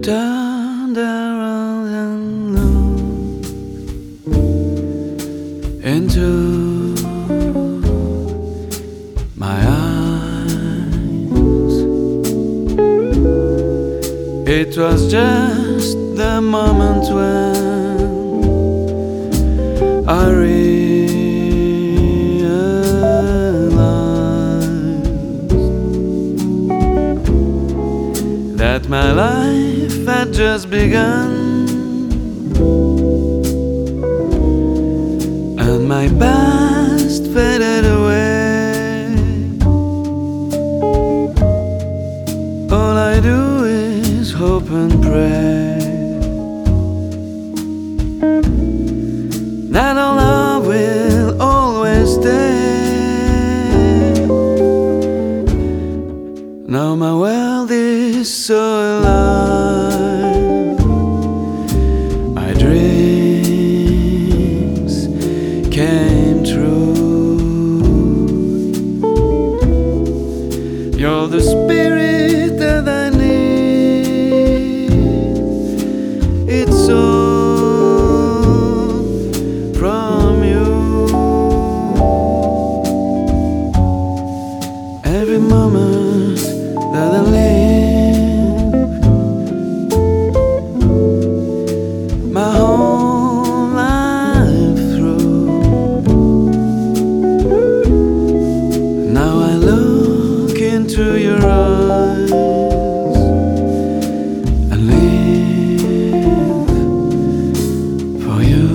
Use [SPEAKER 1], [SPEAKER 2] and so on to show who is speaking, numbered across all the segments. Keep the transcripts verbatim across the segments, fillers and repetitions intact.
[SPEAKER 1] turned around and looked into my eyes. It was just the moment when I realized that my life had just begun, and my past faded away. All I do is hope and pray that our love will always stay. Now my world is so alive, my dreams came true. You're the spirit that I need. It's all from you. Every moment that I live, my whole life through. Now I look into your eyes and live for you.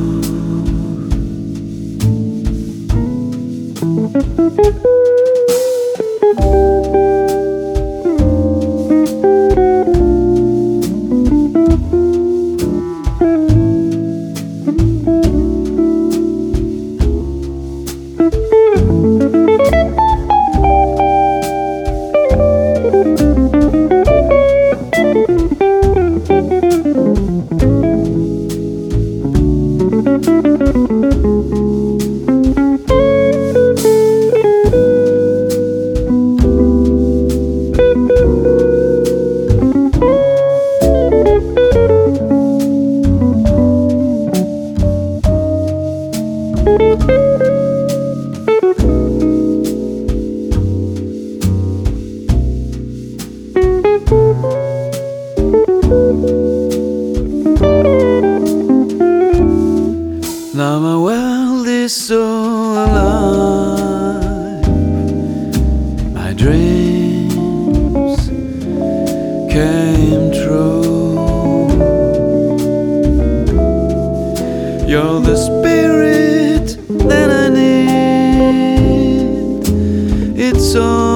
[SPEAKER 1] Now my world is so alive, my dreams came true. You're the spirit that I need. It's all